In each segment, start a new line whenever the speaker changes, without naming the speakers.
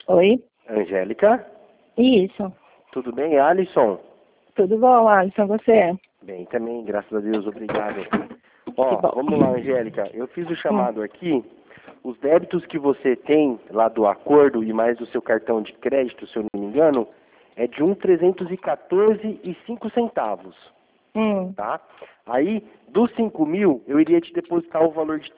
Oi?
Angélica?
Isso.
Tudo bem, Alisson?
Tudo bom, Alisson? Você?
Bem, também, graças a Deus, obrigado.
Que
Ó,
bom.
vamos lá, Angélica. Eu fiz o chamado aqui. Os débitos que você tem lá do acordo e mais do seu cartão de crédito, se eu não me engano, é de 1.314,05 centavos, tá? Aí, dos 5.000, eu iria te depositar o valor de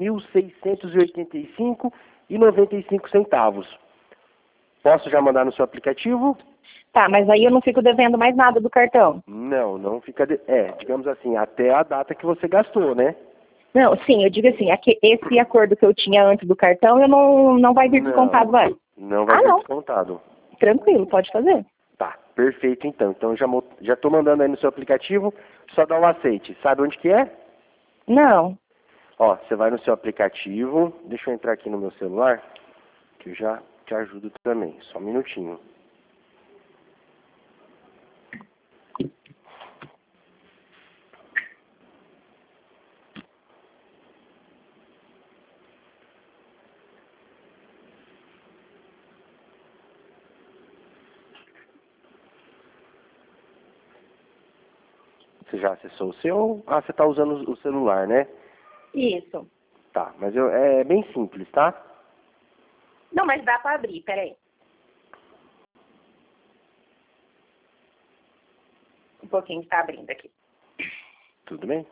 3.685,95 centavos. Posso já mandar no seu aplicativo?
Tá, mas aí eu não fico devendo mais nada do cartão.
Não, não fica... digamos assim, até a data que você gastou, né?
Não, sim, eu digo assim, esse acordo que eu tinha antes do cartão, eu não vai vir descontado antes.
Não vai ser descontado.
Tranquilo, pode fazer.
Tá, perfeito então. Então já tô mandando aí no seu aplicativo, só dá um aceite. Sabe onde que é?
Não.
Ó, você vai no seu aplicativo, deixa eu entrar aqui no meu celular, que eu já te ajudo também. Só um minutinho. Você já acessou o seu? Ah, você tá usando o celular, né?
Isso.
Tá, mas é bem simples, tá?
Não, mas dá pra abrir, peraí. Um pouquinho que tá abrindo aqui.
Tudo bem?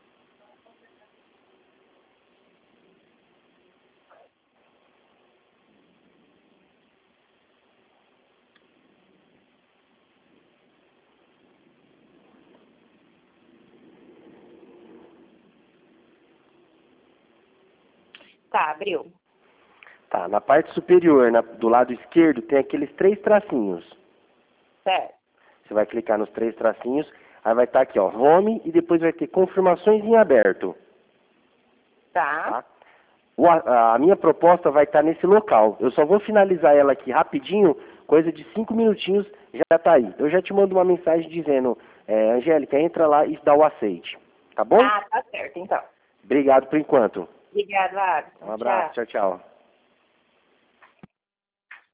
Tá, abriu.
Tá, na parte superior, do lado esquerdo, tem aqueles 3 tracinhos.
Certo.
Você vai clicar nos 3 tracinhos, aí vai estar aqui, ó, Home, e depois vai ter confirmações em aberto.
Tá.
A minha proposta vai estar nesse local. Eu só vou finalizar ela aqui rapidinho, coisa de 5 minutinhos, já tá aí. Eu já te mando uma mensagem dizendo, Angélica, entra lá e dá o aceite. Tá bom?
Ah, tá certo, então.
Obrigado por enquanto.
Obrigada, Alisson.
Um abraço, tchau, tchau.